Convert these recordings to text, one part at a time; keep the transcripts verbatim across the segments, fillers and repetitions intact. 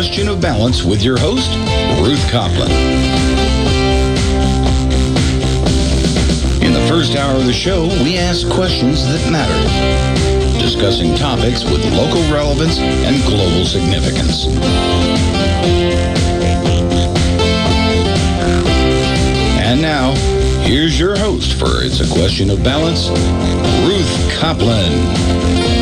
Question of Balance with your host, Ruth Coplin. In the first hour of the show, we ask questions that matter, discussing topics with local relevance and global significance. And now, here's your host for It's a Question of Balance, Ruth Coplin.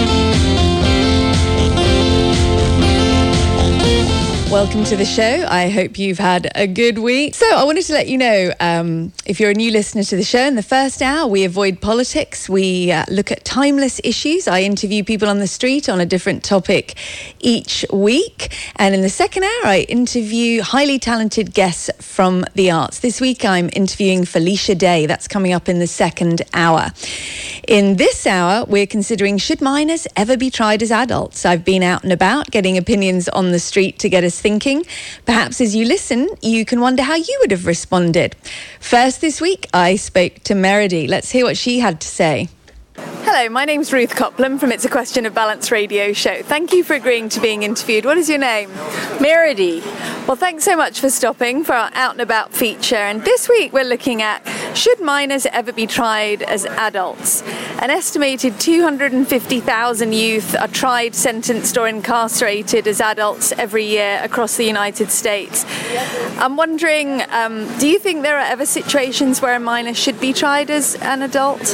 Welcome to the show. I hope you've had a good week. So I wanted to let you know, um, if you're a new listener to the show, in the first hour, we avoid politics. We uh, look at timeless issues. I interview people on the street on a different topic each week. And in the second hour, I interview highly talented guests from the arts. This week, I'm interviewing Felicia Day. That's coming up in the second hour. In this hour, we're considering, should minors ever be tried as adults? I've been out and about getting opinions on the street to get us thinking. Perhaps as you listen, you can wonder how you would have responded. First this week, I spoke to Meredy. Let's hear what she had to say. Hello, my name's Ruth Coplin from It's a Question of Balance radio show. Thank you for agreeing to being interviewed. What is your name? Meredy. Well, thanks so much for stopping for our Out and About feature. And this week we're looking at, should minors ever be tried as adults? An estimated two hundred fifty thousand youth are tried, sentenced or incarcerated as adults every year across the United States. I'm wondering, um, do you think there are ever situations where a minor should be tried as an adult?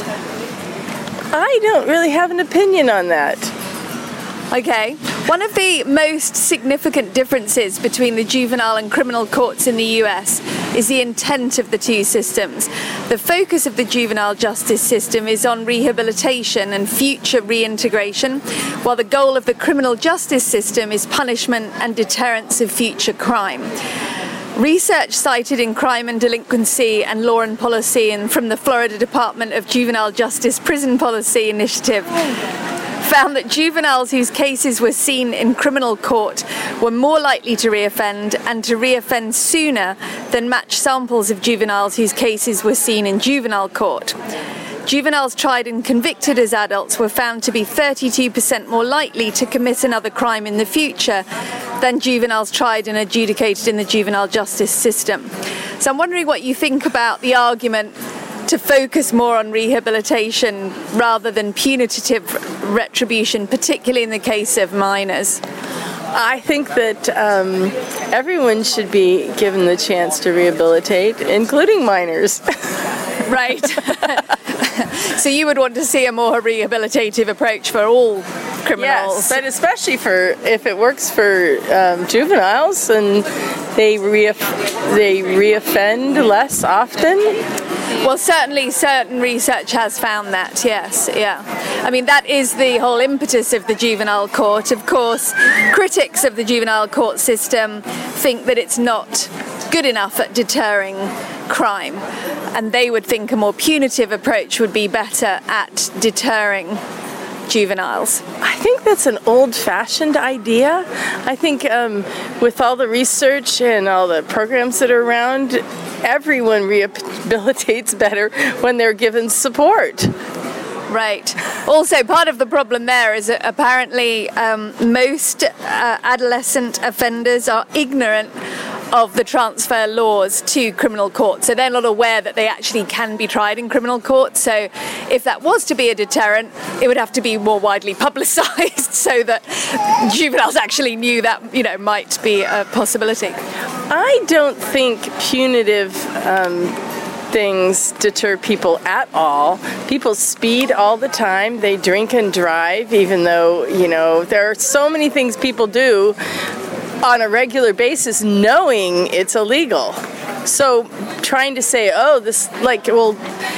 I don't really have an opinion on that. Okay. One of the most significant differences between the juvenile and criminal courts in the U S is the intent of the two systems. The focus of the juvenile justice system is on rehabilitation and future reintegration, while the goal of the criminal justice system is punishment and deterrence of future crime. Research cited in Crime and Delinquency and Law and Policy and from the Florida Department of Juvenile Justice Prison Policy Initiative found that juveniles whose cases were seen in criminal court were more likely to reoffend and to reoffend sooner than matched samples of juveniles whose cases were seen in juvenile court. Juveniles tried and convicted as adults were found to be thirty-two percent more likely to commit another crime in the future than juveniles tried and adjudicated in the juvenile justice system. So I'm wondering what you think about the argument to focus more on rehabilitation rather than punitive retribution, particularly in the case of minors. I think that um, everyone should be given the chance to rehabilitate, including minors. Right. So you would want to see a more rehabilitative approach for all criminals? Yes, but especially for if it works for um, juveniles and they re they reoffend less often. Well, certainly certain research has found that, yes, yeah. I mean, that is the whole impetus of the juvenile court. Of course, critics of the juvenile court system think that it's not good enough at deterring crime, and they would think a more punitive approach would be better at deterring juveniles. I think that's an old-fashioned idea. I think um, with all the research and all the programs that are around, everyone rehabilitates better when they're given support. Right. Also, part of the problem there is that apparently um, most uh, adolescent offenders are ignorant of the transfer laws to criminal court. So they're not aware that they actually can be tried in criminal court. So if that was to be a deterrent, it would have to be more widely publicised so that juveniles actually knew that, you know, might be a possibility. I don't think punitive um, things deter people at all. People speed all the time. They drink and drive, even though, you know, there are so many things people do on a regular basis knowing it's illegal. So trying to say, oh, this, like, well,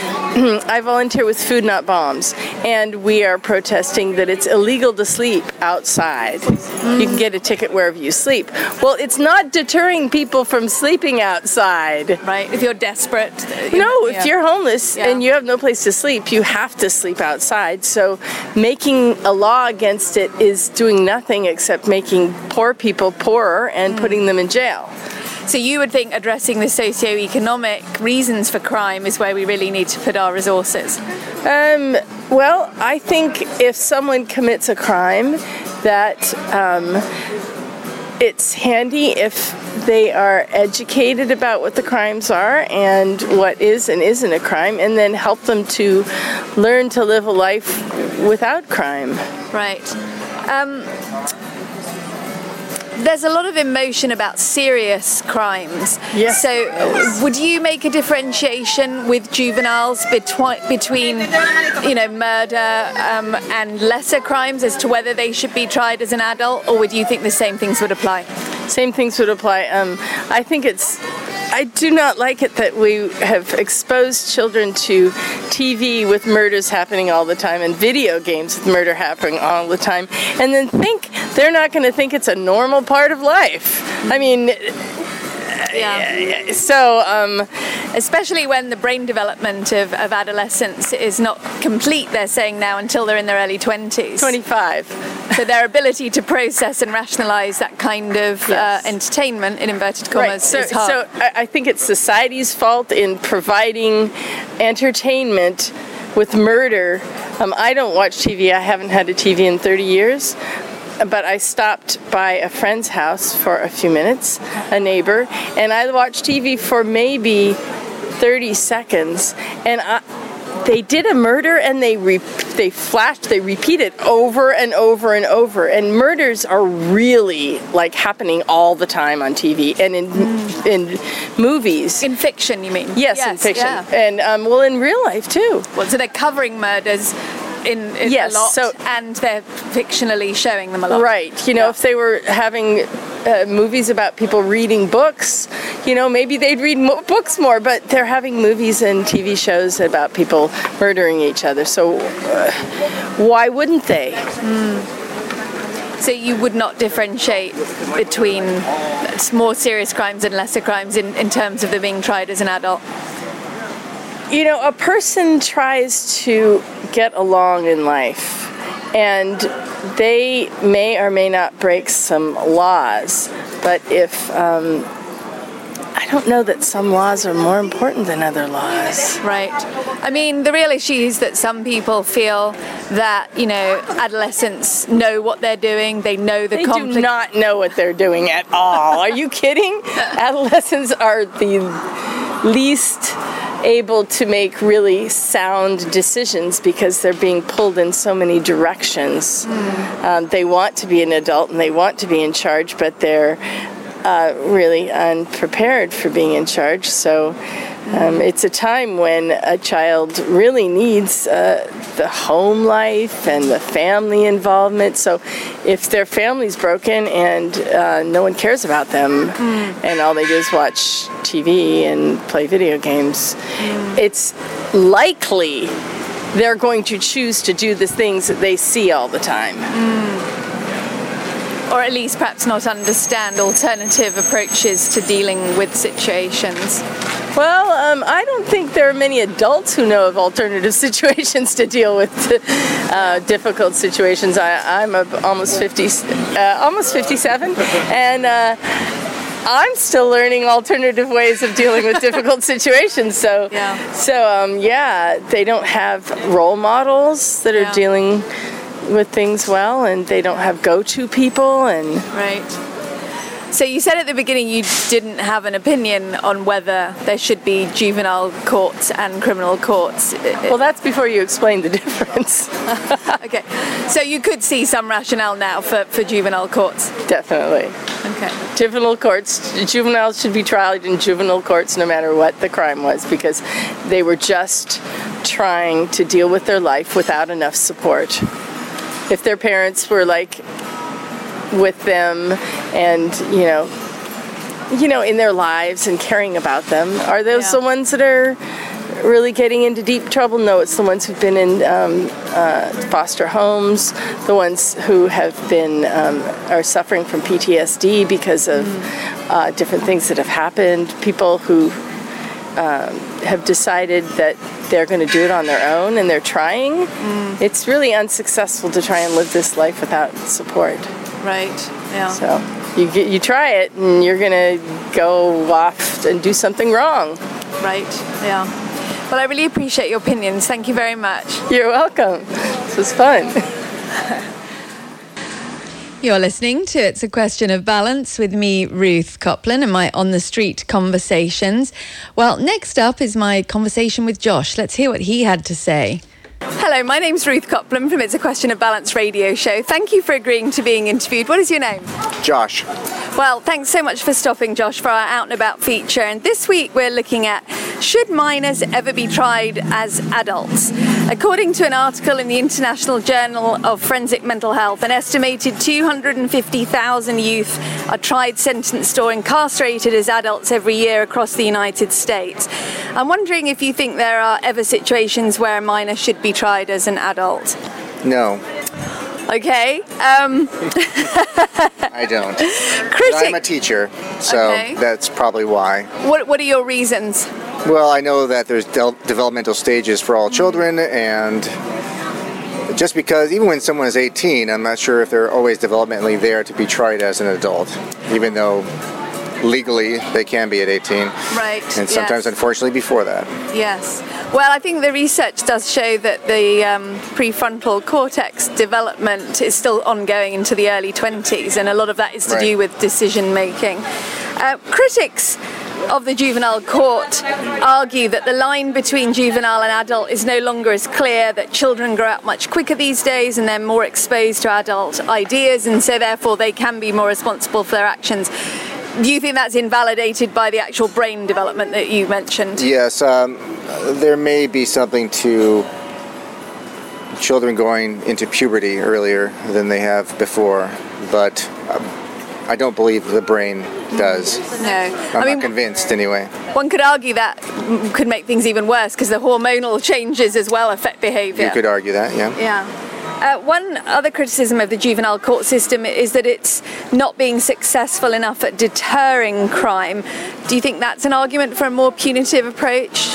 I volunteer with Food Not Bombs, and we are protesting that it's illegal to sleep outside. Mm. You can get a ticket wherever you sleep. Well, it's not deterring people from sleeping outside. Right, if you're desperate. No, yeah. If you're homeless yeah. and you have no place to sleep, you have to sleep outside. So making a law against it is doing nothing except making poor people poorer and mm. putting them in jail. So you would think addressing the socio-economic reasons for crime is where we really need to put our resources? Um, well, I think if someone commits a crime that um, it's handy if they are educated about what the crimes are and what is and isn't a crime, and then help them to learn to live a life without crime. Right. Um, there's a lot of emotion about serious crimes. Yes. So would you make a differentiation with juveniles betwi- between, you know, murder um, and lesser crimes as to whether they should be tried as an adult, or would you think the same things would apply? Same things would apply. Um, I think it's, I do not like it that we have exposed children to T V with murders happening all the time and video games with murder happening all the time, and then think they're not going to think it's a normal part of life. I mean, yeah. So, um, especially when the brain development of, of adolescents is not complete, they're saying now, until they're in their early twenties. twenty-five. So their ability to process and rationalize that kind of Yes. uh, entertainment, in inverted commas, Right. So, is hard. so I I think it's society's fault in providing entertainment with murder. Um, I don't watch T V. I haven't had a T V in thirty years. But I stopped by a friend's house for a few minutes, a neighbor, and I watched T V for maybe thirty seconds, and I, they did a murder, and they re, they flashed, they repeat it over and over and over, and murders are really like happening all the time on T V and in mm. in movies. In fiction, you mean? Yes, yes in fiction, yeah. and um, well, in real life too. Well, so they're covering murders in, in yes, a lot, so, and they're fictionally showing them a lot. Right. You know, yeah. if they were having uh, movies about people reading books, you know, maybe they'd read mo- books more, but they're having movies and T V shows about people murdering each other. So uh, why wouldn't they? Mm. So you would not differentiate between more serious crimes and lesser crimes in, in terms of them being tried as an adult? You know, a person tries to get along in life, and they may or may not break some laws, but if, um, I don't know that some laws are more important than other laws. Right. I mean, the real issue is that some people feel that, you know, adolescents know what they're doing, they know the They conflict. do not know what they're doing at all. Are you kidding? Adolescents are the least able to make really sound decisions because they're being pulled in so many directions. Mm. Um, they want to be an adult and they want to be in charge, but they're uh, really unprepared for being in charge. So um, it's a time when a child really needs uh, the home life and the family involvement. So if their family's broken and uh, no one cares about them mm. and all they do is watch T V and play video games, mm. it's likely they're going to choose to do the things that they see all the time. Mm. Or at least perhaps not understand alternative approaches to dealing with situations. Well, um, I don't think there are many adults who know of alternative situations to deal with uh, difficult situations. I, I'm a, almost fifty, uh, almost fifty-seven, and uh, I'm still learning alternative ways of dealing with difficult situations. So, yeah. so um, yeah, they don't have role models that are yeah. dealing with things well, and they don't have go-to people, and right. So you said at the beginning you didn't have an opinion on whether there should be juvenile courts and criminal courts. Well, that's before you explained the difference. Okay. So you could see some rationale now for, for juvenile courts? Definitely. Okay. Juvenile courts, juveniles should be tried in juvenile courts no matter what the crime was, because they were just trying to deal with their life without enough support. If their parents were like with them and, you know, you know, in their lives and caring about them, are those yeah. the ones that are really getting into deep trouble? No, it's the ones who've been in um, uh, foster homes, the ones who have been, um, are suffering from P T S D because of mm. uh, different things that have happened, people who um, have decided that they're going to do it on their own and they're trying. Mm. It's really unsuccessful to try and live this life without support. Right, yeah. So you get, you try it and you're going to go off and do something wrong. Right, yeah. Well, I really appreciate your opinions. Thank you very much. You're welcome. This was fun. You're listening to It's a Question of Balance with me, Ruth Copland, and my On the Street conversations. Well, next up is my conversation with Josh. Let's hear what he had to say. Hello, my name's Ruth Copland from It's a Question of Balance radio show. Thank you for agreeing to being interviewed. What is your name? Josh. Well, thanks so much for stopping, Josh, for our Out and About feature. And this week we're looking at, should minors ever be tried as adults? According to an article in the International Journal of Forensic Mental Health, an estimated two hundred fifty thousand youth are tried, sentenced or incarcerated as adults every year across the United States. I'm wondering if you think there are ever situations where a minor should be tried as an adult? No. Okay. Um. I don't. Critic- I'm a teacher, so okay. That's probably why. What What are your reasons? Well, I know that there's de- developmental stages for all children, and just because even when someone is eighteen, I'm not sure if they're always developmentally there to be tried as an adult, even though legally they can be at eighteen. Right. And sometimes, yes. unfortunately, before that. Yes. Well, I think the research does show that the um, prefrontal cortex development is still ongoing into the early twenties, and a lot of that is to Right. do with decision making. Uh, critics of the juvenile court argue that the line between juvenile and adult is no longer as clear, that children grow up much quicker these days and they're more exposed to adult ideas, and so therefore they can be more responsible for their actions. Do you think that's invalidated by the actual brain development that you mentioned? Yes, um, there may be something to children going into puberty earlier than they have before, but um, I don't believe the brain does. No. I'm I mean, not convinced anyway. one could argue that could make things even worse because the hormonal changes as well affect behaviour. You could argue that, yeah. Yeah. Uh, one other criticism of the juvenile court system is that it's not being successful enough at deterring crime. Do you think that's an argument for a more punitive approach?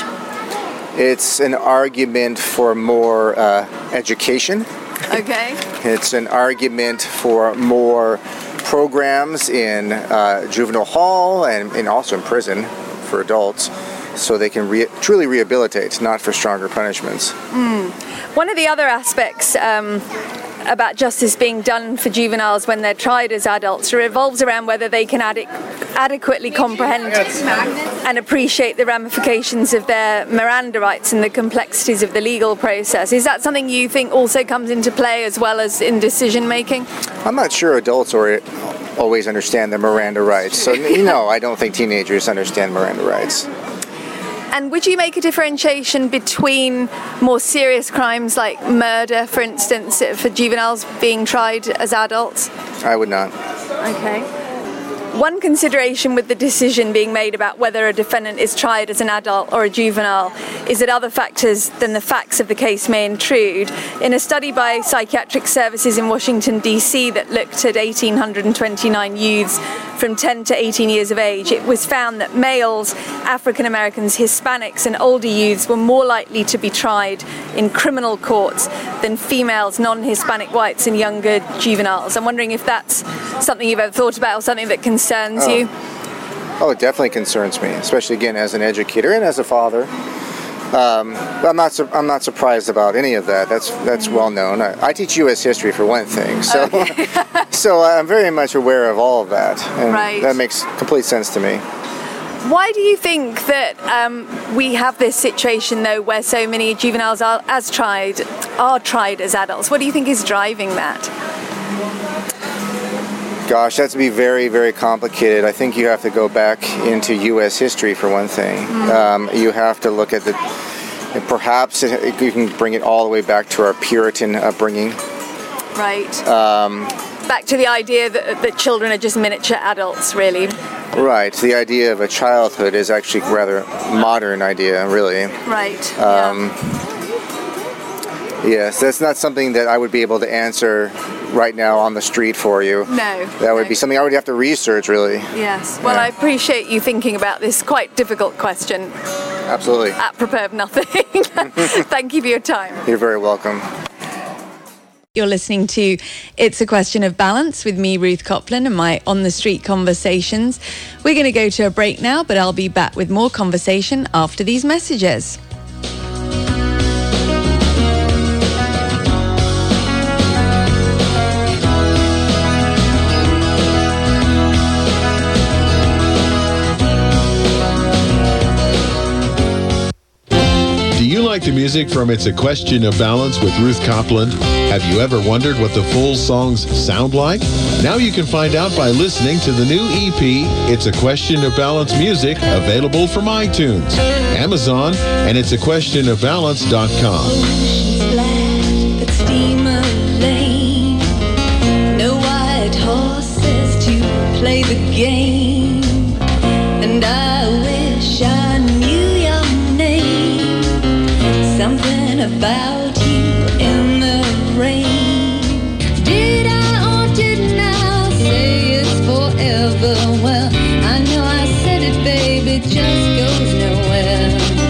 It's an argument for more uh, education. Okay. It's an argument for more programs in uh, juvenile hall and, and also in prison for adults, so they can re- truly rehabilitate, not for stronger punishments. Mm. One of the other aspects um, about justice being done for juveniles when they're tried as adults revolves around whether they can adi- adequately comprehend and appreciate the ramifications of their Miranda rights and the complexities of the legal process. Is that something you think also comes into play as well as in decision making? I'm not sure adults or always understand their Miranda rights. So, you know, I don't think teenagers understand Miranda rights. And would you make a differentiation between more serious crimes like murder, for instance, for juveniles being tried as adults? I would not. Okay. One consideration with the decision being made about whether a defendant is tried as an adult or a juvenile is that other factors than the facts of the case may intrude. In a study by Psychiatric Services in Washington, D C that looked at one thousand eight hundred twenty-nine youths from ten to eighteen years of age, it was found that males, African Americans, Hispanics and older youths were more likely to be tried in criminal courts than females, non-Hispanic whites and younger juveniles. I'm wondering if that's something you've ever thought about or something that concerns oh. you. Oh, it definitely concerns me, especially again as an educator and as a father. Um, I'm not. Su- I'm not surprised about any of that. That's that's well known. I, I teach U S history for one thing, so Okay. so I'm very much aware of all of that, and Right. that makes complete sense to me. Why do you think that um, we have this situation, though, where so many juveniles are as tried are tried as adults? What do you think is driving that? Gosh, that's to be very, very complicated. I think you have to go back into U S history for one thing. Mm. Um, you have to look at the, and perhaps it, you can bring it all the way back to our Puritan upbringing. Right. Um, back to the idea that, that children are just miniature adults, really. Right. The idea of a childhood is actually a rather modern idea, really. Right. Um, yeah. Yes, that's not something that I would be able to answer right now on the street for you. No. That would no. be something I would have to research, really. Yes. Well, yeah. I appreciate you thinking about this quite difficult question. Absolutely. Apropos of nothing. Thank you for your time. You're very welcome. You're listening to It's a Question of Balance with me, Ruth Copland, and my On the Street conversations. We're going to go to a break now, but I'll be back with more conversation after these messages. like the music from It's a Question of Balance with Ruth Copland? Have you ever wondered what the full songs sound like? Now you can find out by listening to the new E P, It's a Question of Balance Music, available from iTunes, Amazon, and it's a question of balance dot com. No white horses to play the game, and I wish I knew your name. Something about you in the rain. Did I or didn't I say it's forever? Well, I know I said it, baby, just goes nowhere.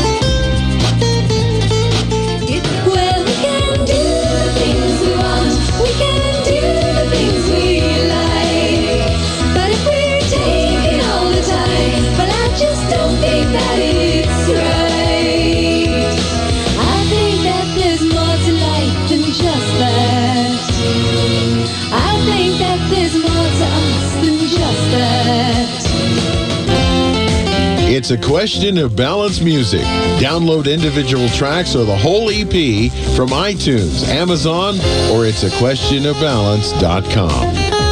Well, we can do the things we want, we can do the things we like, but if we're taking all the time, well, I just don't think that it's right. I think that there's more to life than just that. I think that there's more to us than just that. It's a Question of Balance Music. Download individual tracks or the whole E P from iTunes, Amazon, or it's a question of balance dot com.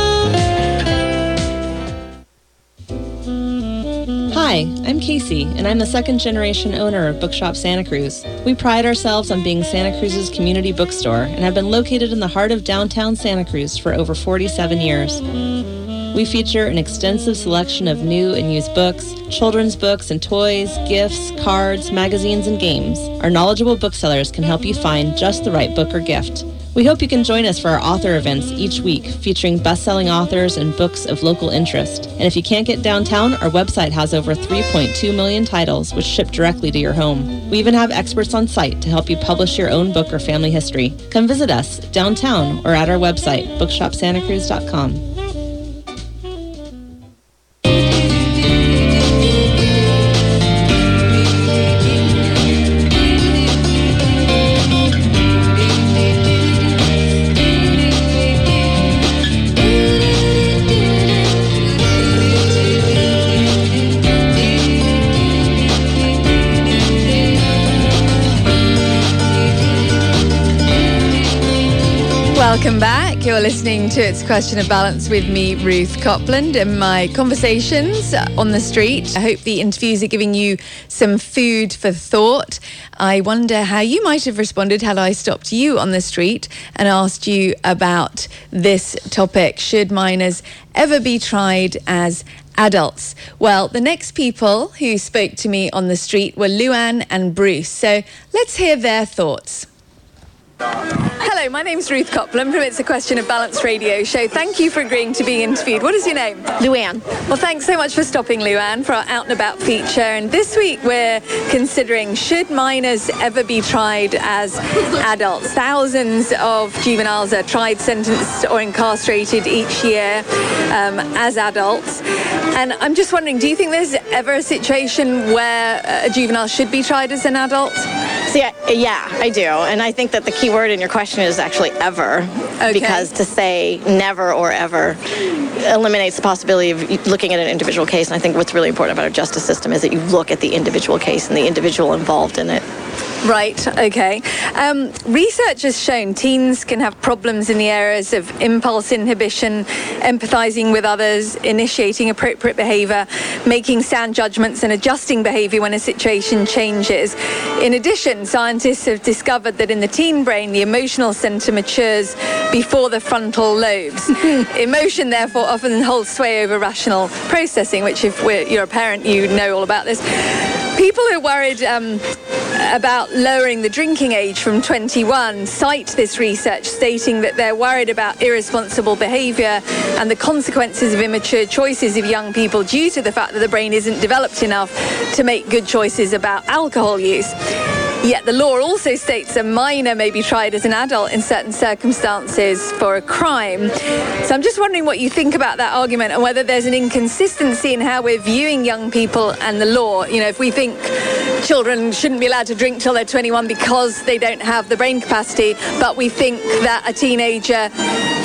Hi, I'm Casey, and I'm the second generation owner of Bookshop Santa Cruz. We pride ourselves on being Santa Cruz's community bookstore and have been located in the heart of downtown Santa Cruz for over forty-seven years. We feature an extensive selection of new and used books, children's books and toys, gifts, cards, magazines, and games. Our knowledgeable booksellers can help you find just the right book or gift. We hope you can join us for our author events each week, featuring best-selling authors and books of local interest. And if you can't get downtown, our website has over three point two million titles, which ship directly to your home. We even have experts on site to help you publish your own book or family history. Come visit us downtown or at our website, bookshop santa cruz dot com. Welcome back. You're listening to It's a Question of Balance with me, Ruth Copland, and my conversations on the street. I hope the interviews are giving you some food for thought. I wonder how you might have responded had I stopped you on the street and asked you about this topic. Should minors ever be tried as adults? Well, the next people who spoke to me on the street were Luann and Bruce. So let's hear their thoughts. Hello, my name's Ruth Copland from It's a Question of Balance radio show. Thank you for agreeing to be interviewed. What is your name? Luann. Well, thanks so much for stopping, Luann, for our Out and About feature. And this week we're considering, should minors ever be tried as adults? Thousands of juveniles are tried, sentenced or incarcerated each year um, as adults. And I'm just wondering, do you think there's ever a situation where a juvenile should be tried as an adult? See, I, yeah, I do. And I think that the key word in your question is actually ever. Okay. Because to say never or ever eliminates the possibility of looking at an individual case. And I think what's really important about our justice system is that you look at the individual case and the individual involved in it. Right, okay. Um, research has shown teens can have problems in the areas of impulse inhibition, empathizing with others, initiating appropriate behavior, making sound judgments and adjusting behavior when a situation changes. In addition, scientists have discovered that in the teen brain, the emotional center matures before the frontal lobes. Emotion, therefore, often holds sway over rational processing, which if we're, you're a parent, you know all about this. People who are worried um, about lowering the drinking age from twenty-one cite this research, stating that they're worried about irresponsible behavior and the consequences of immature choices of young people due to the fact that the brain isn't developed enough to make good choices about alcohol use. Yet the law also states a minor may be tried as an adult in certain circumstances for a crime. So I'm just wondering what you think about that argument and whether there's an inconsistency in how we're viewing young people and the law. You know, if we think children shouldn't be allowed to drink till they're twenty-one because they don't have the brain capacity, but we think that a teenager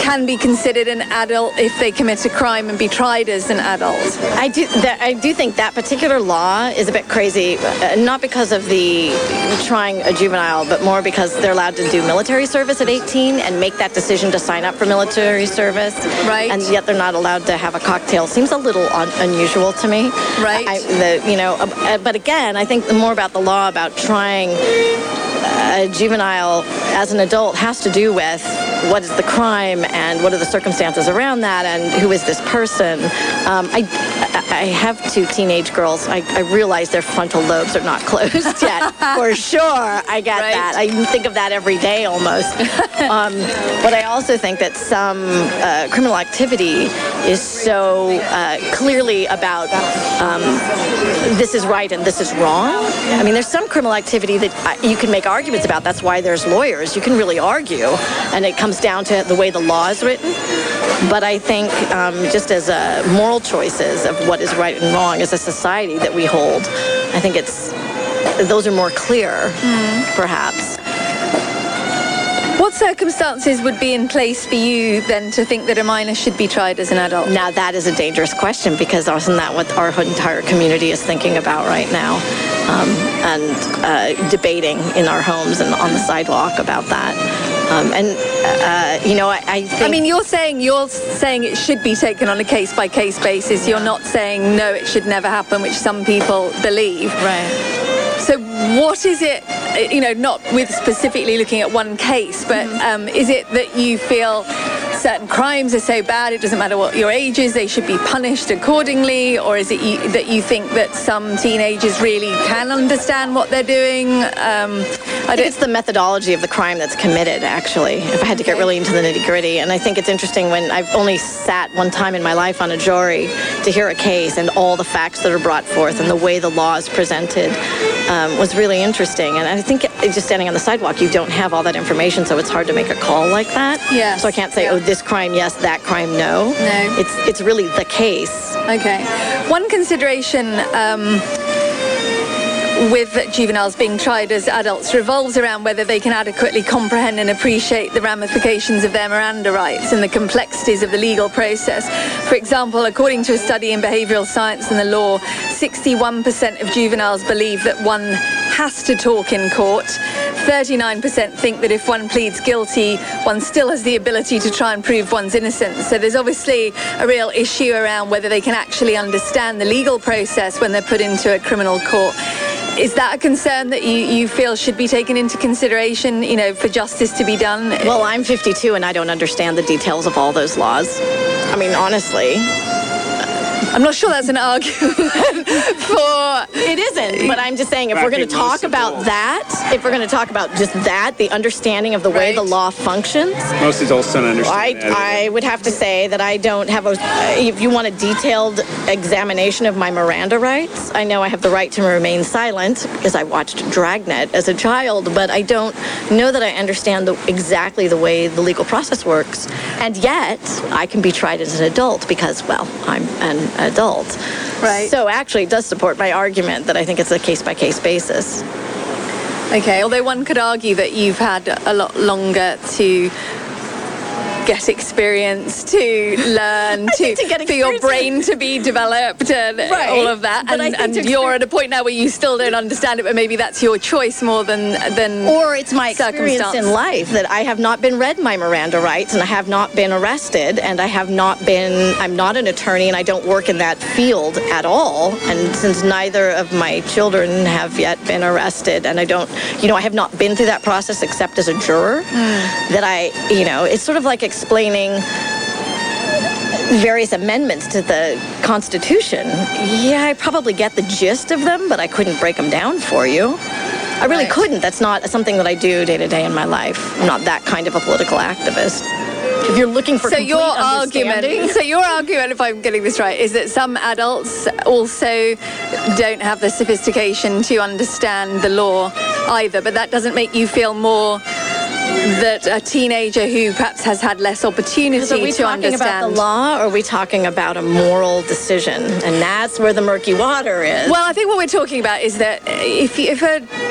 can be considered an adult if they commit a crime and be tried as an adult. I do that, I do think that particular law is a bit crazy, uh, not because of the trying a juvenile, but more because they're allowed to do military service at eighteen and make that decision to sign up for military service. Right. And yet they're not allowed to have a cocktail. Seems a little un- unusual to me. Right. I, the, you know, uh, but again, I think more about the law about trying a juvenile as an adult has to do with what is the crime and what are the circumstances around that and who is this person. Um, I, I have two teenage girls. I, I realize their frontal lobes are not closed yet. For sure, I get Right. that. I think of that every day almost. um, but I also think that some uh, criminal activity is so uh, clearly about um, this is right and this is wrong. I mean, there's some criminal activity that uh, you can make arguments about. That's why there's lawyers. You can really argue, and it comes down to the way the law is written. But I think um, just as uh, moral choices of what is right and wrong as a society that we hold, I think it's those are more clear, mm. perhaps. What circumstances would be in place for you then to think that a minor should be tried as an adult? Now that is a dangerous question, because isn't that what our entire community is thinking about right now, um, and uh, debating in our homes and on the sidewalk about that. Um, and uh, you know, I, I think. I mean, you're saying you're saying it should be taken on a case by case basis. You're not saying no, it should never happen, which some people believe. Right. So what is it, you know, not with specifically looking at one case, but um, is it that you feel certain crimes are so bad, it doesn't matter what your age is, they should be punished accordingly? Or is it you, that you think that some teenagers really can understand what they're doing? Um, I think it's the methodology of the crime that's committed, actually, if I had to get really into the nitty-gritty. And I think it's interesting when I've only sat one time in my life on a jury to hear a case, and all the facts that are brought forth and the way the law is presented um, was really interesting. And I think just standing on the sidewalk, you don't have all that information, so it's hard to make a call like that. Yeah. So I can't say, yeah. oh, this crime, yes, that crime, no. No. It's, it's really the case. Okay. One consideration um, with juveniles being tried as adults revolves around whether they can adequately comprehend and appreciate the ramifications of their Miranda rights and the complexities of the legal process. For example, according to a study in behavioral science and the law, sixty-one percent of juveniles believe that one has to talk in court. thirty-nine percent think that if one pleads guilty, one still has the ability to try and prove one's innocence. So there's obviously a real issue around whether they can actually understand the legal process when they're put into a criminal court. Is that a concern that you, you feel should be taken into consideration, you know, for justice to be done? Well, I'm fifty-two and I don't understand the details of all those laws. I mean, honestly. I'm not sure that's an argument for... It isn't, but I'm just saying if we're going to talk about that, if we're going to talk about just that, the understanding of the way Right. the law functions, Most adults don't understand I, that. I would have to say that I don't have a, if you want a detailed examination of my Miranda rights, I know I have the right to remain silent because I watched Dragnet as a child, but I don't know that I understand the, exactly the way the legal process works. And yet, I can be tried as an adult because, well, I'm an adult. Right. So actually, it does support my argument that I think it's a case-by-case basis. Okay, although one could argue that you've had a lot longer to get experience, to learn, to, to get for your experience- brain to be developed and Right. all of that. But I And, think and to you're exper- at a point now where you still don't understand it, but maybe that's your choice more than than Or it's my experience circumstance. in life that I have not been read my Miranda rights and I have not been arrested and I have not been, I'm not an attorney and I don't work in that field at all. And since neither of my children have yet been arrested and I don't, you know, I have not been through that process except as a juror, that I, you know, it's sort of like explaining various amendments to the Constitution. Yeah, I probably get the gist of them, but I couldn't break them down for you. I really Right. couldn't. That's not something that I do day to day in my life. I'm not that kind of a political activist. If you're looking for So complete your understanding- argument, so your argument, if I'm getting this right, is that some adults also don't have the sophistication to understand the law either, but that doesn't make you feel more that a teenager who perhaps has had less opportunity So are we to talking understand. about the law or are we talking about a moral decision? And that's where the murky water is. Well, I think what we're talking about is that if if a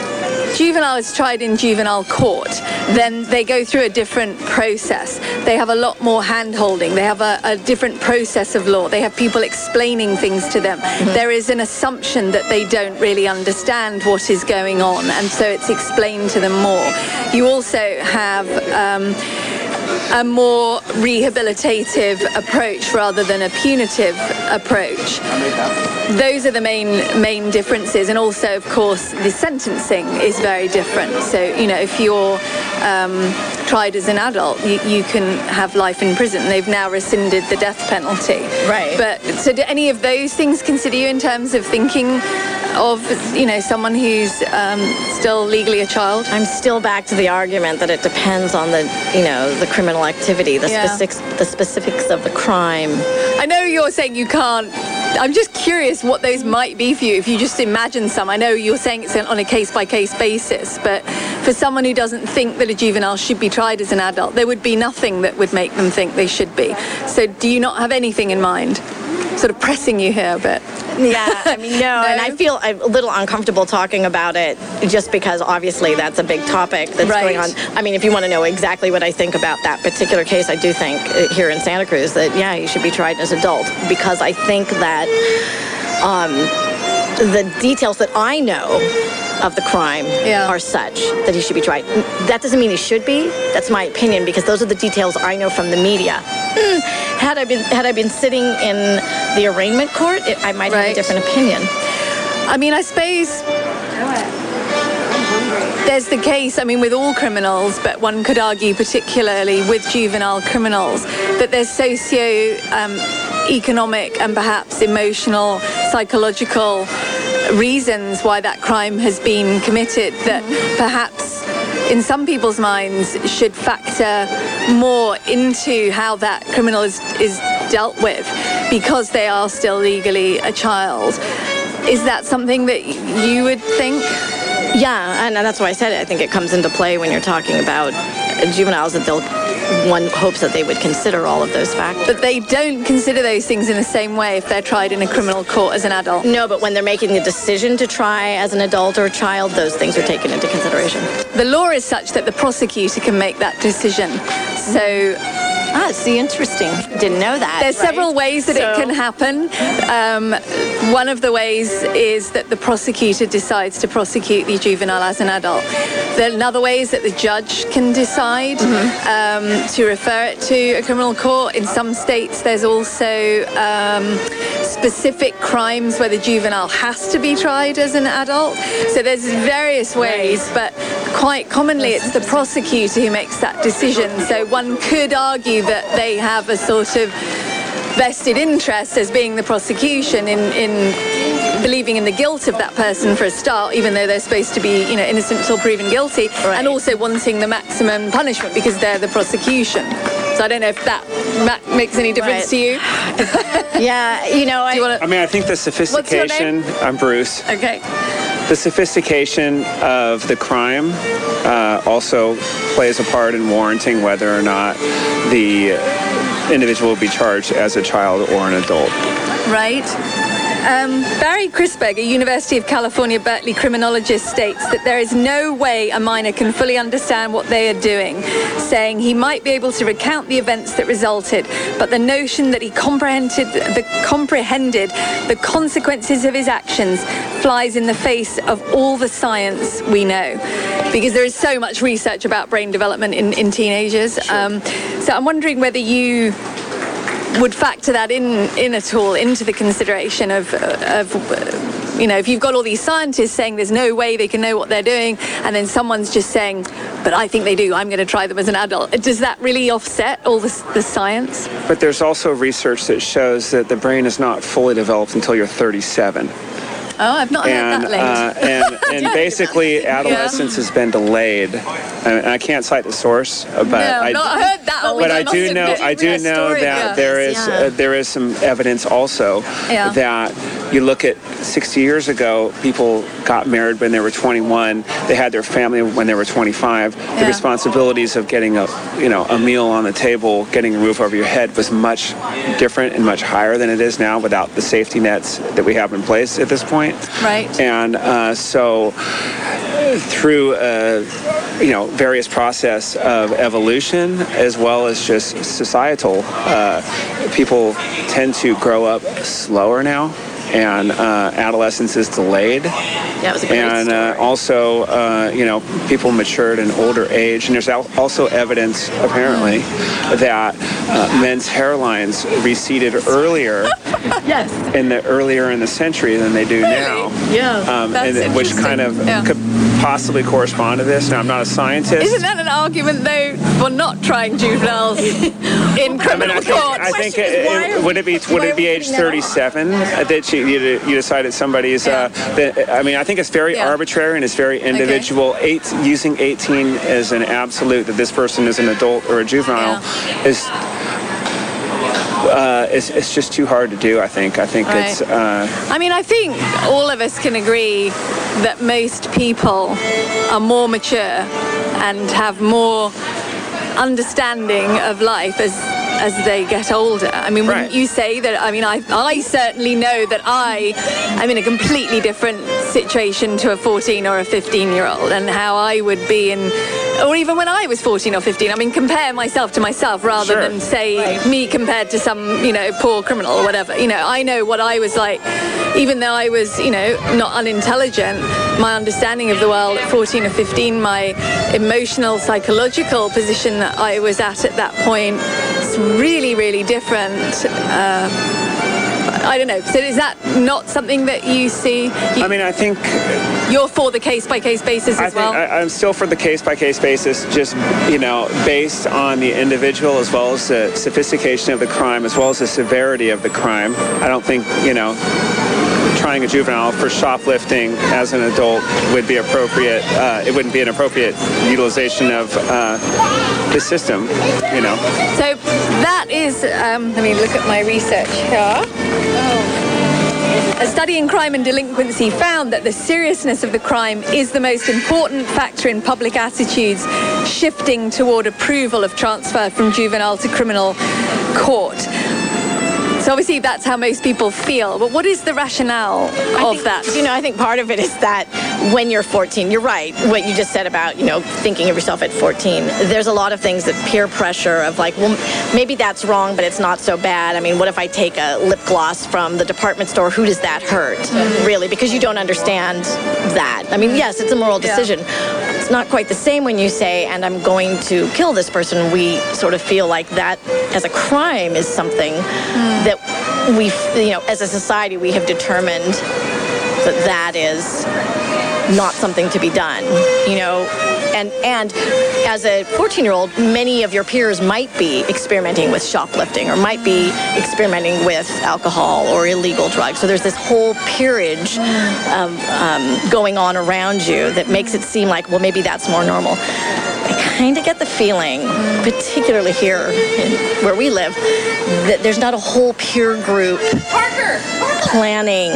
juvenile is tried in juvenile court, then they go through a different process. They have a lot more hand-holding. They have a, a different process of law. They have people explaining things to them. Mm-hmm. There is an assumption that they don't really understand what is going on, and so it's explained to them more. You also have um, a more rehabilitative approach rather than a punitive approach. Those are the main main differences, and also, of course, the sentencing is very different. So, you know, if you're um, tried as an adult, you, you can have life in prison. They've now rescinded the death penalty. Right. But so, do any of those things consider you in terms of thinking of, you know, someone who's um, still legally a child? I'm still back to the argument that it depends on the, you know, the criminal activity, the Yeah. specifics, the specifics of the crime. I know you're saying you can't. I'm just curious what those might be for you if you just imagine some. I know you're saying it's on a case-by-case basis, but for someone who doesn't think that a juvenile should be tried as an adult, there would be nothing that would make them think they should be. So do you not have anything in mind? Sort of pressing you here a bit. Yeah, I mean, no, and I feel I'm a little uncomfortable talking about it just because obviously that's a big topic that's Right. going on. I mean, if you want to know exactly what I think about that particular case, I do think uh, here in Santa Cruz that, yeah, he should be tried as an adult, because I think that um, the details that I know of the crime Yeah. are such that he should be tried. That doesn't mean he should be. That's my opinion, because those are the details I know from the media. Mm, had I been had I been sitting in the arraignment court, it, I might have Right. a different opinion. I mean, I suppose there's the case, I mean, with all criminals, but one could argue particularly with juvenile criminals, that there's socio um, economic and perhaps emotional, psychological reasons why that crime has been committed that perhaps in some people's minds should factor more into how that criminal is, is dealt with because they are still legally a child. Is that something that you would think? Yeah, and that's why I said it. I think it comes into play when you're talking about juveniles, that they'll, one hopes that they would consider all of those factors. But they don't consider those things in the same way if they're tried in a criminal court as an adult. No, but when they're making the decision to try as an adult or a child, those things are taken into consideration. The law is such that the prosecutor can make that decision. So Ah, see, interesting. Didn't know that. there's right? several ways that So- it can happen. Um, one of the ways is that the prosecutor decides to prosecute the juvenile as an adult. Then another way is that the judge can decide um, to refer it to a criminal court. In some states, there's also um, specific crimes where the juvenile has to be tried as an adult. So there's various ways, but quite commonly it's the prosecutor who makes that decision. So one could argue that they have a sort of vested interest as being the prosecution in, in believing in the guilt of that person for a start, even though they're supposed to be, you know, innocent until proven guilty, Right. and also wanting the maximum punishment because they're the prosecution. So I don't know if that ma- makes any difference Right. to you. Yeah, you know, I, Do you want I mean, I think the sophistication, I'm Bruce, to? Okay. the sophistication of the crime uh, also plays a part in warranting whether or not the individual will be charged as a child or an adult. Right. Um, Barry Crisberg, a University of California, Berkeley criminologist, states that there is no way a minor can fully understand what they are doing, saying he might be able to recount the events that resulted, but the notion that he comprehended the, comprehended the consequences of his actions flies in the face of all the science we know. Because there is so much research about brain development in, in teenagers. Sure. Um, so I'm wondering whether you would factor that in, in at all into the consideration of, of, you know, if you've got all these scientists saying there's no way they can know what they're doing, and then someone's just saying, but I think they do, I'm going to try them as an adult. Does that really offset all the, the science? But there's also research that shows that the brain is not fully developed until you're thirty-seven. Oh, I've not heard And, that late. uh, and, and basically, adolescence has been delayed. And I can't cite the source, but no, I, I've not heard that. But but I I must do know, admit. I do Yeah, know story that goes, there is yeah. uh, there is some evidence also Yeah. that you look at sixty years ago, people got married when they were twenty-one. They had their family when they were twenty-five. The Yeah. responsibilities of getting a you know a meal on the table, getting a roof over your head was much different and much higher than it is now without the safety nets that we have in place at this point. Right. And uh, so through uh, you know various process of evolution as well as just societal. Uh, people tend to grow up slower now, and uh, adolescence is delayed. Yeah, it was a great and story. uh, also, uh, you know, people matured at an older age, and there's al- also evidence, apparently, that uh, men's hairlines receded earlier Yes. in the earlier in the century than they do now. Yeah. Um, That's and, which kind of interesting. Yeah. could possibly correspond to this. Now, I'm not a scientist. Isn't that an argument, though, for not trying juveniles in I mean, criminal I think, courts? I think it, it, would it be would it be age thirty-seven that you you, you decided somebody's? Uh, that, I mean, I think it's very Yeah. arbitrary and it's very individual. Eight using eighteen as an absolute that this person is an adult or a juvenile is. Uh, it's, it's just too hard to do, I think. I think Right. it's... Uh, I mean, I think all of us can agree that most people are more mature and have more understanding of life as as they get older. I mean, wouldn't Right. you say that? I mean, I I certainly know that I am in a completely different situation to a fourteen or a fifteen year old, and how I would be in, or even when I was fourteen or fifteen. I mean, compare myself to myself rather Sure. than say me compared to some, you know, poor criminal or whatever. You know, I know what I was like, even though I was, you know, not unintelligent. My understanding of the world at fourteen or fifteen, my emotional, psychological position that I was at at that point, is really, really different. Uh, I don't know. So is that not something that you see? You, I mean, I think... you're for the case-by-case basis I as think well? I, I'm still for the case-by-case basis, just, you know, based on the individual as well as the sophistication of the crime as well as the severity of the crime. I don't think, you know, trying a juvenile for shoplifting as an adult would be appropriate. Uh, it wouldn't be an appropriate utilization of uh, the system, you know. So that is, um, let me look at my research here. A study in crime and delinquency found that the seriousness of the crime is the most important factor in public attitudes shifting toward approval of transfer from juvenile to criminal court. So obviously that's how most people feel, but what is the rationale I of think, that? You know, I think part of it is that when you're fourteen, you're right, what you just said about, you know, thinking of yourself at fourteen. There's a lot of things that peer pressure of like, well, maybe that's wrong, but it's not so bad. I mean, what if I take a lip gloss from the department store? Who does that hurt, mm-hmm. really? Because you don't understand that. I mean, yes, it's a moral decision. Yeah. It's not quite the same when you say, and I'm going to kill this person. We sort of feel like that as a crime is something mm. that we, you know, as a society, we have determined that that is not something to be done, you know, and and as a fourteen-year-old, many of your peers might be experimenting with shoplifting or might be experimenting with alcohol or illegal drugs. So there's this whole peerage um, um, going on around you that makes it seem like, well, maybe that's more normal. I kind of get the feeling, particularly here in, where we live, that there's not a whole peer group Parker, Parker. planning,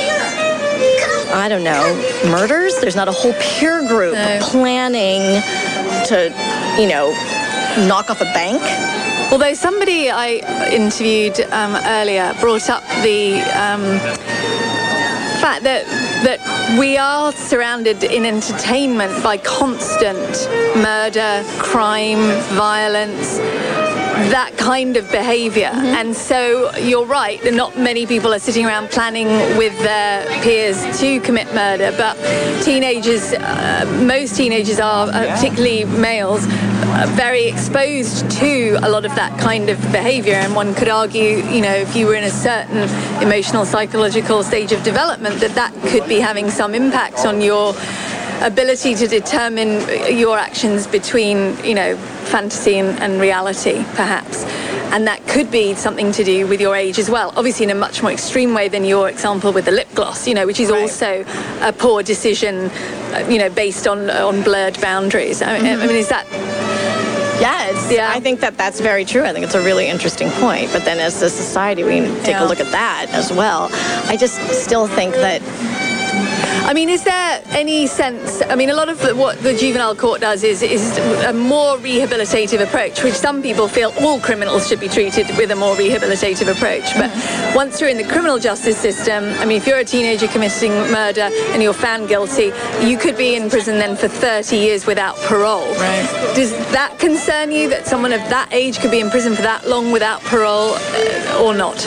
I don't know, murders. There's not a whole peer group No. planning to, you know, knock off a bank. Although somebody I interviewed um, earlier brought up the um, fact that that we are surrounded in entertainment by constant murder, crime, violence, that kind of behavior. Mm-hmm. And so you're right, that not many people are sitting around planning with their peers to commit murder, but teenagers, uh, most teenagers are, uh, particularly males, uh, very exposed to a lot of that kind of behavior. And one could argue, you know, if you were in a certain emotional, psychological stage of development, that that could be having some impact on your ability to determine your actions between, you know, fantasy and, and reality, perhaps. And that could be something to do with your age as well. Obviously in a much more extreme way than your example with the lip gloss, you know, which is right. also a poor decision, you know, based on on blurred boundaries. I, mm-hmm. I mean, is that... Yeah, it's, yeah, I think that that's very true. I think it's a really interesting point. But then as a society, we take yeah. a look at that as well. I just still think that I mean, is there any sense, I mean, a lot of the, what the juvenile court does is, is a more rehabilitative approach, which some people feel all criminals should be treated with a more rehabilitative approach. But mm-hmm. once you're in the criminal justice system, I mean, if you're a teenager committing murder and you're found guilty, you could be in prison then for thirty years without parole. Right. Does that concern you, that someone of that age could be in prison for that long without parole uh, or not?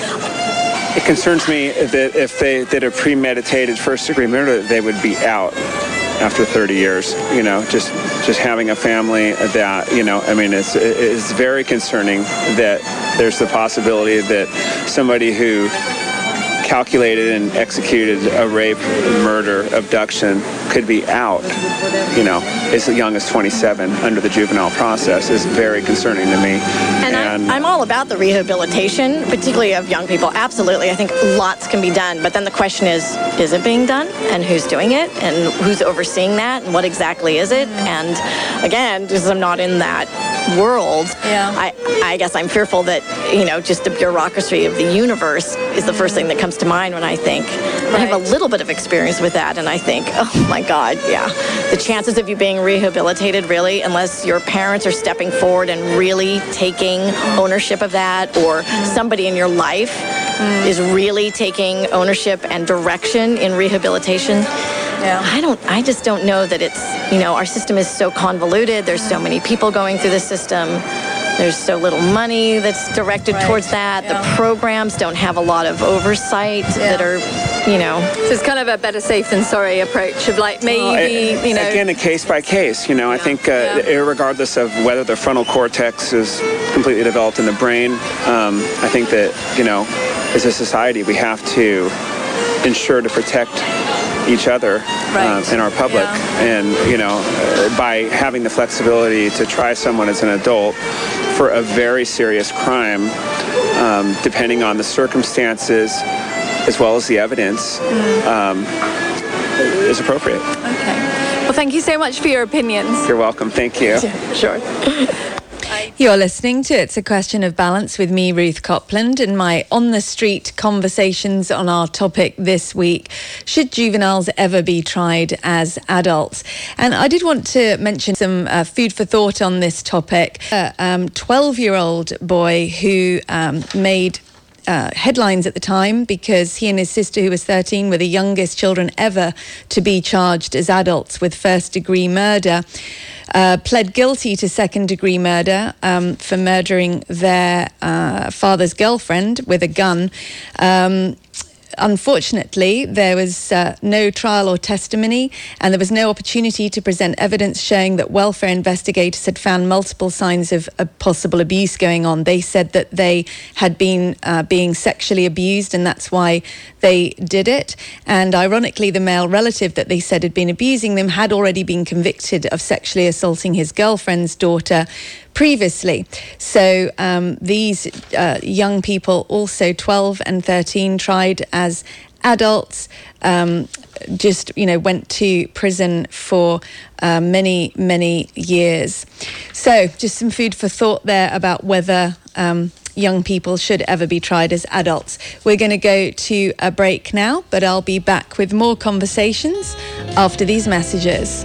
It concerns me that if they did a premeditated first-degree murder, they would be out after thirty years. You know, just just having a family that, you know, I mean, it's it's very concerning that there's the possibility that somebody who calculated and executed a rape, murder, abduction could be out, you know, as young as twenty-seven under the juvenile process is very concerning to me. And, and I'm, I'm all about the rehabilitation, particularly of young people. Absolutely. I think lots can be done. But then the question is, is it being done? And who's doing it? And who's overseeing that? And what exactly is it? And again, because I'm not in that world, yeah. I, I guess I'm fearful that, you know, just the bureaucracy of the universe is the first thing that comes to mind when I think. Right. I have a little bit of experience with that, and I think, oh my God, yeah. The chances of you being rehabilitated, really, unless your parents are stepping forward and really taking ownership of that, or mm. somebody in your life mm. is really taking ownership and direction in rehabilitation. Yeah. I don't, I just don't know that it's, you know, our system is so convoluted. There's so many people going through the system. There's so little money that's directed right. towards that. Yeah. The programs don't have a lot of oversight yeah. that are, you know. So it's kind of a better safe than sorry approach of like maybe, well, it, you know. Again, a case by case, you know. Yeah. I think uh, yeah. regardless of whether the frontal cortex is completely developed in the brain, um, I think that, you know, as a society, we have to ensure to protect each other right. um, in our public, yeah. and you know, uh, by having the flexibility to try someone as an adult for a very serious crime, um, depending on the circumstances as well as the evidence, mm. um, is appropriate. Okay. Well, thank you so much for your opinions. You're welcome. Thank you. Sure. You're listening to It's a Question of Balance with me, Ruth Copland, and my on-the-street conversations on our topic this week. Should juveniles ever be tried as adults? And I did want to mention some uh, food for thought on this topic. A um, twelve-year-old boy who um, made Uh, headlines at the time because he and his sister, who was thirteen, were the youngest children ever to be charged as adults with first-degree murder, uh, pled guilty to second-degree murder um, for murdering their uh, father's girlfriend with a gun. Um, Unfortunately, there was uh, no trial or testimony, and there was no opportunity to present evidence showing that welfare investigators had found multiple signs of, of possible abuse going on. They said that they had been uh, being sexually abused, and that's why they did it. And ironically, the male relative that they said had been abusing them had already been convicted of sexually assaulting his girlfriend's daughter previously. So um, these uh, young people, also twelve and thirteen, tried as adults, um, just, you know, went to prison for uh, many, many years. So just some food for thought there about whether um, young people should ever be tried as adults. We're going to go to a break now, but I'll be back with more conversations after these messages.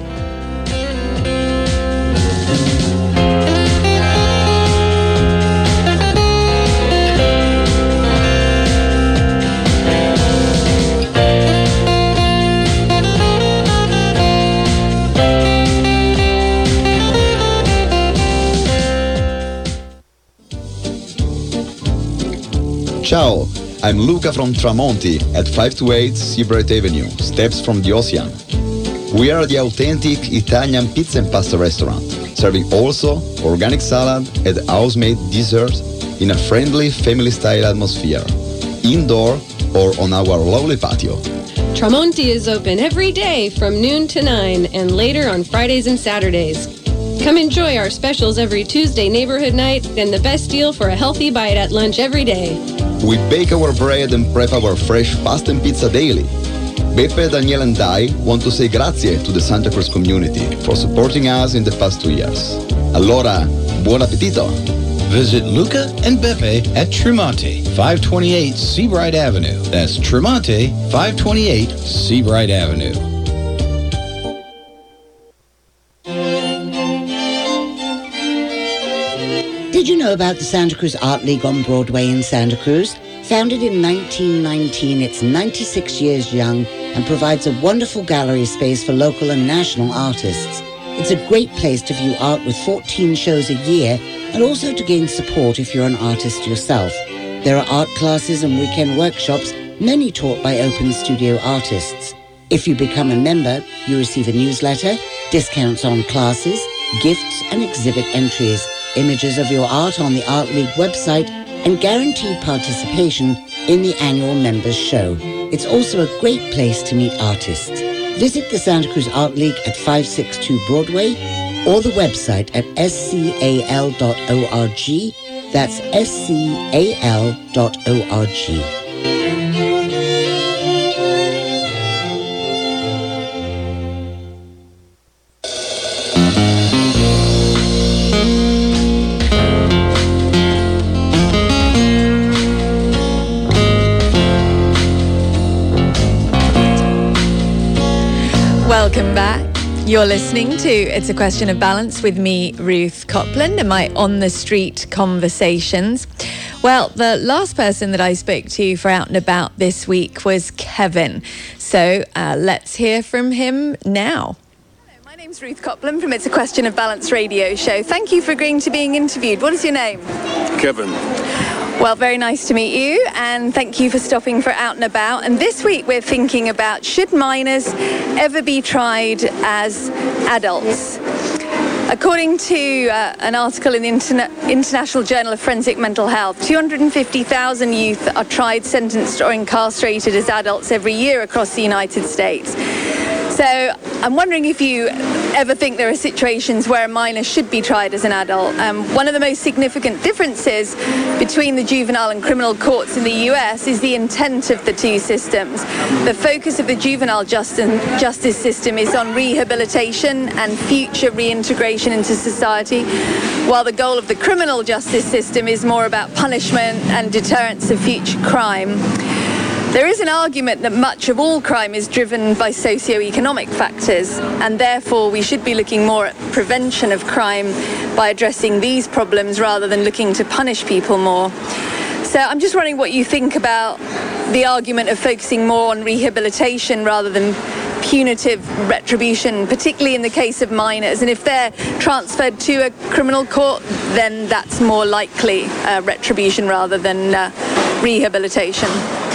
Ciao, I'm Luca from Tramonti at five twenty-eight Seabright Avenue, steps from the ocean. We are the authentic Italian pizza and pasta restaurant, serving also organic salad and house-made desserts in a friendly family-style atmosphere, indoor or on our lovely patio. Tramonti is open every day from noon to nine and later on Fridays and Saturdays. Come enjoy our specials every Tuesday neighborhood night and the best deal for a healthy bite at lunch every day. We bake our bread and prep our fresh pasta and pizza daily. Beppe, Daniele and I want to say grazie to the Santa Cruz community for supporting us in the past two years. Allora, buon appetito! Visit Luca and Beppe at Tremonti, five twenty-eight Seabright Avenue. That's Tremonti, five twenty-eight Seabright Avenue. Did you know about the Santa Cruz Art League on Broadway in Santa Cruz? Founded in nineteen nineteen, it's ninety-six years young and provides a wonderful gallery space for local and national artists. It's a great place to view art with fourteen shows a year and also to gain support if you're an artist yourself. There are art classes and weekend workshops, many taught by open studio artists. If you become a member, you receive a newsletter, discounts on classes, gifts and exhibit entries, images of your art on the Art League website, and guaranteed participation in the annual members show. It's also a great place to meet artists. Visit the Santa Cruz Art League at five sixty-two Broadway or the website at s c a l dot org. That's s c a l dot org. Welcome back. You're listening to It's a Question of Balance with me, Ruth Copland, and my On the Street conversations. Well, the last person that I spoke to for Out and About this week was Kevin. So uh, let's hear from him now. Hello, my name's Ruth Copland from It's a Question of Balance radio show. Thank you for agreeing to being interviewed. What is your name? Kevin. Well, very nice to meet you, and thank you for stopping for Out and About. And this week we're thinking about, should minors ever be tried as adults? According to uh, an article in the Interna- International Journal of Forensic Mental Health, two hundred fifty thousand youth are tried, sentenced or incarcerated as adults every year across the United States. So I'm wondering if you ever think there are situations where a minor should be tried as an adult. Um, one of the most significant differences between the juvenile and criminal courts in the U S is the intent of the two systems. The focus of the juvenile justice, justice system is on rehabilitation and future reintegration into society, while the goal of the criminal justice system is more about punishment and deterrence of future crime. There is an argument that much of all crime is driven by socio-economic factors, and therefore we should be looking more at prevention of crime by addressing these problems rather than looking to punish people more. So I'm just wondering what you think about the argument of focusing more on rehabilitation rather than punitive retribution, particularly in the case of minors. And if they're transferred to a criminal court, then that's more likely uh, retribution rather than uh, rehabilitation.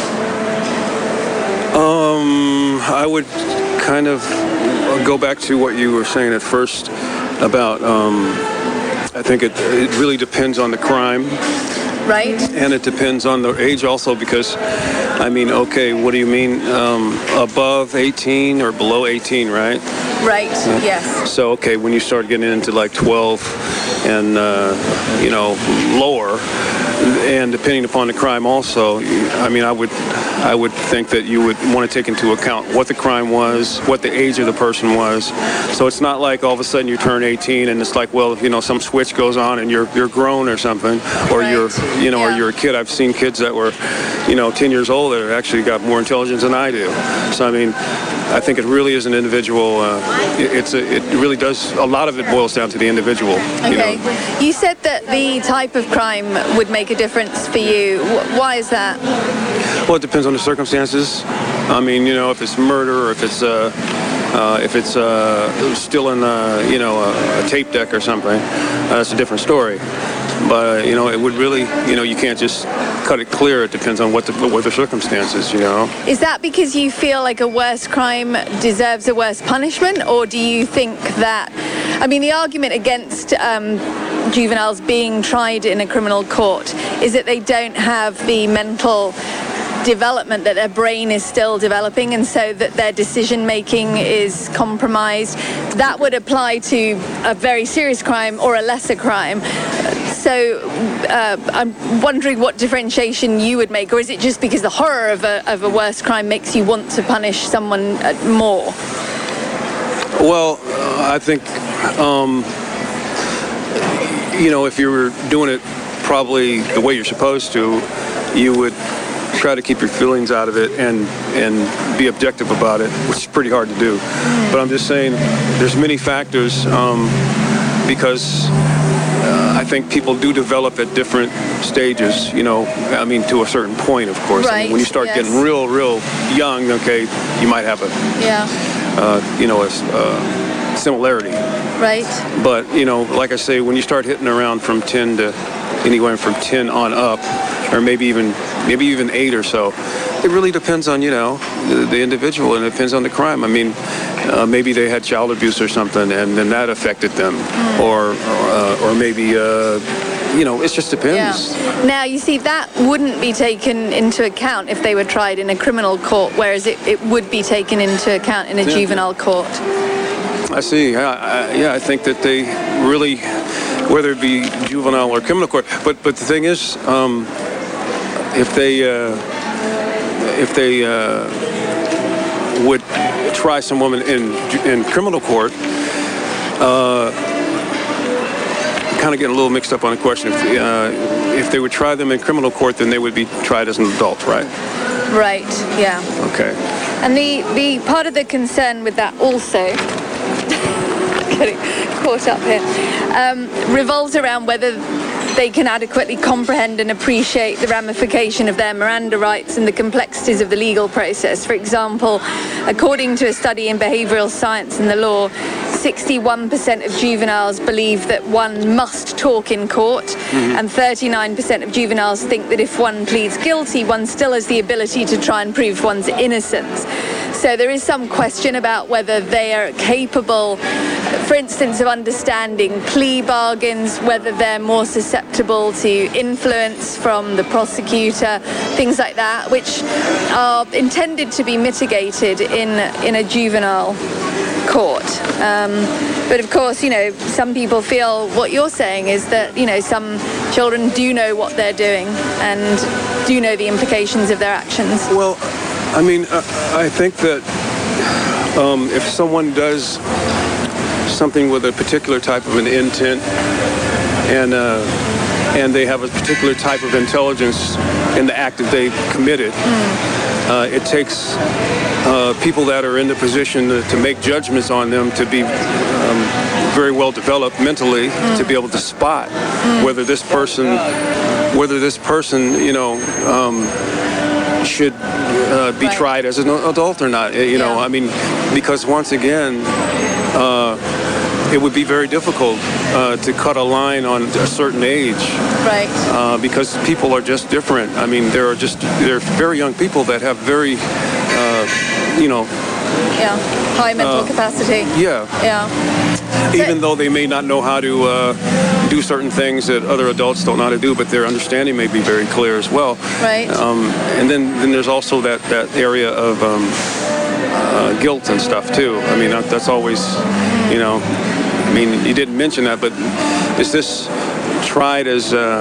Um, I would kind of go back to what you were saying at first about, um, I think it, it really depends on the crime. Right. And it depends on the age also, because, I mean, okay, what do you mean? Um, above eighteen or below eighteen, right? Right, uh, yes. So, okay, when you start getting into like twelve and, uh, you know, lower, and depending upon the crime also, I mean, I would I would think that you would want to take into account what the crime was, what the age of the person was. So it's not like all of a sudden you turn eighteen and it's like, well, you know, some switch goes on and you're you're grown or something, or right. you're, you know, yeah. or you're a kid. I've seen kids that were, you know, ten years old that actually got more intelligence than I do. So, I mean, I think it really is an individual. Uh, it, it's a, it really does. A lot of it boils down to the individual. Okay. You know? You said that the type of crime would make a difference for you. Why is that? Well, it depends on the circumstances. I mean, you know, if it's murder or if it's uh, uh, if it's uh, still in uh, you know a, a tape deck or something, uh, that's a different story. But, you know, it would really, you know, you can't just cut it clear. It depends on what the, what the circumstances, you know. Is that because you feel like a worse crime deserves a worse punishment? Or do you think that, I mean, the argument against um, juveniles being tried in a criminal court is that they don't have the mental development, that their brain is still developing, and so that their decision making is compromised. That would apply to a very serious crime or a lesser crime. So uh, I'm wondering what differentiation you would make, or is it just because the horror of a, of a worse crime makes you want to punish someone more? Well, uh, I think, um, you know, if you were doing it probably the way you're supposed to, you would try to keep your feelings out of it and and be objective about it, which is pretty hard to do. But I'm just saying there's many factors um, because uh, I think people do develop at different stages, you know, I mean, to a certain point, of course. I mean, Right, when you start yes. getting real, real young, okay, you might have a, Yeah. uh, you know, a s- uh, similarity. Right. But, you know, like I say, when you start hitting around from ten to anywhere from ten on up, or maybe even maybe even eight or so, it really depends on, you know, the, the individual, and it depends on the crime. I mean, uh, maybe they had child abuse or something, and then that affected them. Or, or, uh, or maybe, uh, you know, it just depends. Yeah. Now, you see, that wouldn't be taken into account if they were tried in a criminal court, whereas it, it would be taken into account in a Yeah. juvenile court. I see. Yeah, I, yeah, I think that they really, whether it be juvenile or criminal court, but but the thing is, um, if they uh, if they uh, would try some woman in in criminal court, uh, kind of getting a little mixed up on the question. If, uh, if they would try them in criminal court, then they would be tried as an adult, right? Right, yeah. Okay. And the, the part of the concern with that also, getting caught up here, um, revolves around whether they can adequately comprehend and appreciate the ramification of their Miranda rights and the complexities of the legal process. For example, according to a study in behavioral science and the law, sixty-one percent of juveniles believe that one must talk in court, mm-hmm. and thirty-nine percent of juveniles think that if one pleads guilty, one still has the ability to try and prove one's innocence. So there is some question about whether they are capable, for instance, of understanding plea bargains, whether they're more susceptible to influence from the prosecutor, things like that, which are intended to be mitigated in, in a juvenile court. Um, but of course, you know, some people feel what you're saying is that, you know, some children do know what they're doing and do know the implications of their actions. Well, I mean, uh, I think that um, if someone does something with a particular type of an intent, and uh, and they have a particular type of intelligence in the act that they committed, mm. uh, it takes uh, people that are in the position to, to make judgments on them to be um, very well developed mentally, mm. to be able to spot mm. whether this person, whether this person, you know, um, should uh, be right. tried as an adult or not. You know, yeah. I mean, because once again, uh, it would be very difficult uh, to cut a line on a certain age. Right. Uh, because people are just different. I mean, there are just, there are very young people that have very, uh, you know. Yeah, high mental uh, capacity. Yeah. Yeah. Even so, though they may not know how to uh, do certain things that other adults don't know how to do, but their understanding may be very clear as well. Right. Um, and then, then there's also that, that area of um, uh, guilt and stuff too. I mean, that, that's always, you know, I mean, you didn't mention that, but is this tried as, uh,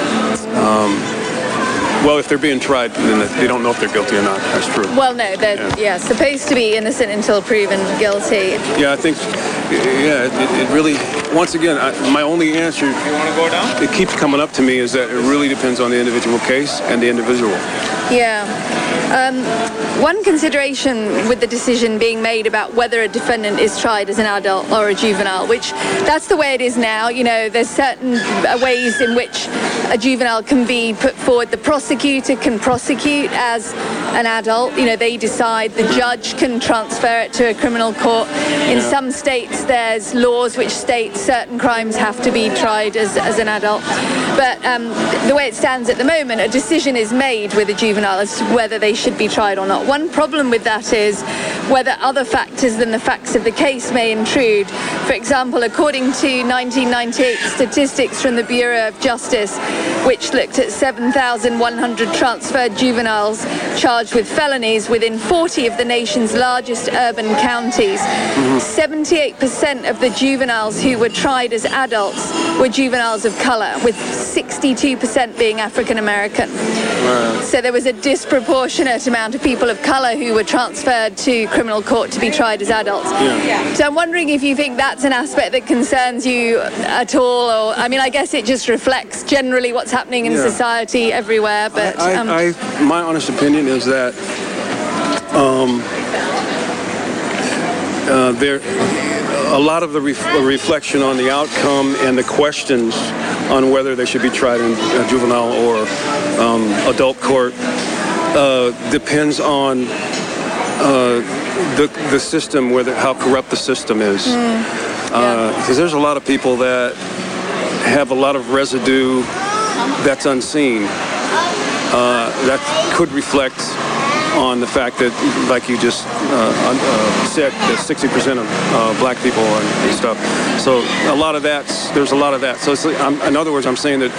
um, well, if they're being tried, then they don't know if they're guilty or not. That's true. Well, no, they're yeah. yeah supposed to be innocent until proven guilty. Yeah, I think, yeah, it, it really, once again, I, my only answer, you want to go down? It keeps coming up to me is that it really depends on the individual case and the individual. Yeah. Um, one consideration with the decision being made about whether a defendant is tried as an adult or a juvenile, which that's the way it is now. You know, there's certain ways in which a juvenile can be put forward. The prosecutor can prosecute as an adult. You know, they decide. The judge can transfer it to a criminal court. In yeah. some states, there's laws which state certain crimes have to be tried as, as an adult. But um, the way it stands at the moment, a decision is made with a juvenile as to whether they should be tried or not. One problem with that is whether other factors than the facts of the case may intrude. For example, according to nineteen ninety-eight statistics from the Bureau of Justice, which looked at seven thousand one hundred transferred juveniles charged with felonies within forty of the nation's largest urban counties, mm-hmm. seventy-eight percent of the juveniles who were tried as adults were juveniles of color, with sixty-two percent being African American. Wow. So there was a disproportionate amount of people of color who were transferred to criminal court to be tried as adults. Yeah. Yeah. So I'm wondering if you think that's an aspect that concerns you at all, or I mean, I guess it just reflects generally what's happening in yeah. society everywhere. But I, I, um, I, my honest opinion is that um, uh, there, a lot of the ref- reflection on the outcome and the questions on whether they should be tried in uh, juvenile or um, adult court uh, depends on uh, the the system, whether how corrupt the system is. Because mm. yeah. uh, there's a lot of people that have a lot of residue that's unseen. Uh, that could reflect on the fact that, like you just uh, uh, said, that sixty percent of uh, black people and, and stuff. So a lot of that, there's a lot of that. So it's, I'm, in other words, I'm saying that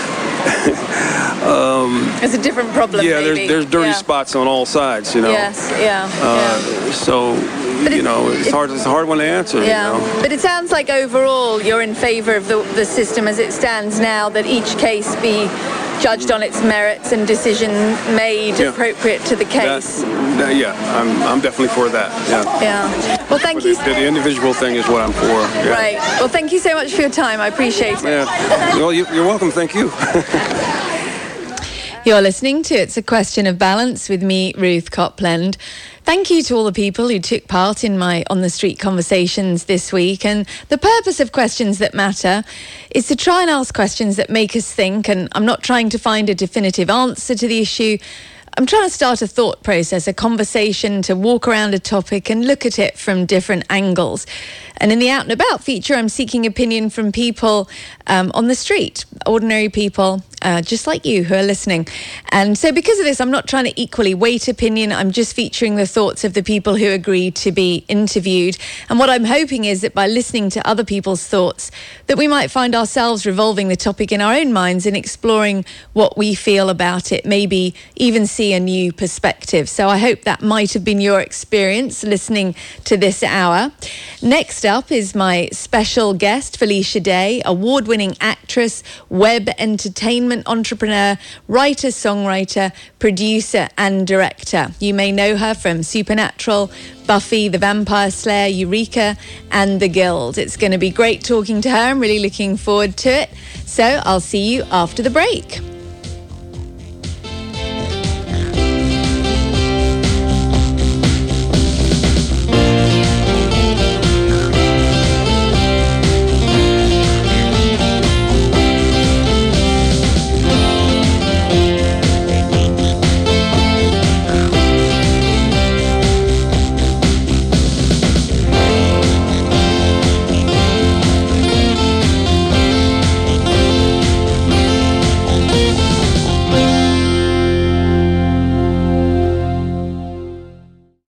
um, it's a different problem. Yeah, maybe. there's there's dirty yeah. spots on all sides. You know. Yes. Yeah. Uh, yeah. So. But you it, know, it's it, hard. It's a hard one to answer. Yeah, you know? But it sounds like overall you're in favour of the, the system as it stands now. That each case be judged on its merits and decision made yeah. appropriate to the case. That, that, yeah, I'm I'm definitely for that. Yeah. Yeah. Well, thank for you. The, the individual thing is what I'm for. Yeah. Right. Well, thank you so much for your time. I appreciate it. Yeah. Well, you, you're welcome. Thank you. You're listening to It's a Question of Balance with me, Ruth Copland. Thank you to all the people who took part in my On the Street conversations this week. And the purpose of Questions That Matter is to try and ask questions that make us think. And I'm not trying to find a definitive answer to the issue. I'm trying to start a thought process, a conversation to walk around a topic and look at it from different angles. And in the Out and About feature, I'm seeking opinion from people um, on the street, ordinary people, uh, just like you who are listening. And so because of this, I'm not trying to equally weight opinion. I'm just featuring the thoughts of the people who agreed to be interviewed. And what I'm hoping is that by listening to other people's thoughts, that we might find ourselves revolving the topic in our own minds and exploring what we feel about it, maybe even see a new perspective. So I hope that might have been your experience listening to this hour. Next up is my special guest, Felicia Day, award-winning actress, web entertainment entrepreneur, writer, songwriter, producer and director. You may know her from Supernatural, Buffy, The Vampire Slayer, Eureka and The Guild. It's going to be great talking to her. I'm really looking forward to it. So I'll see you after the break.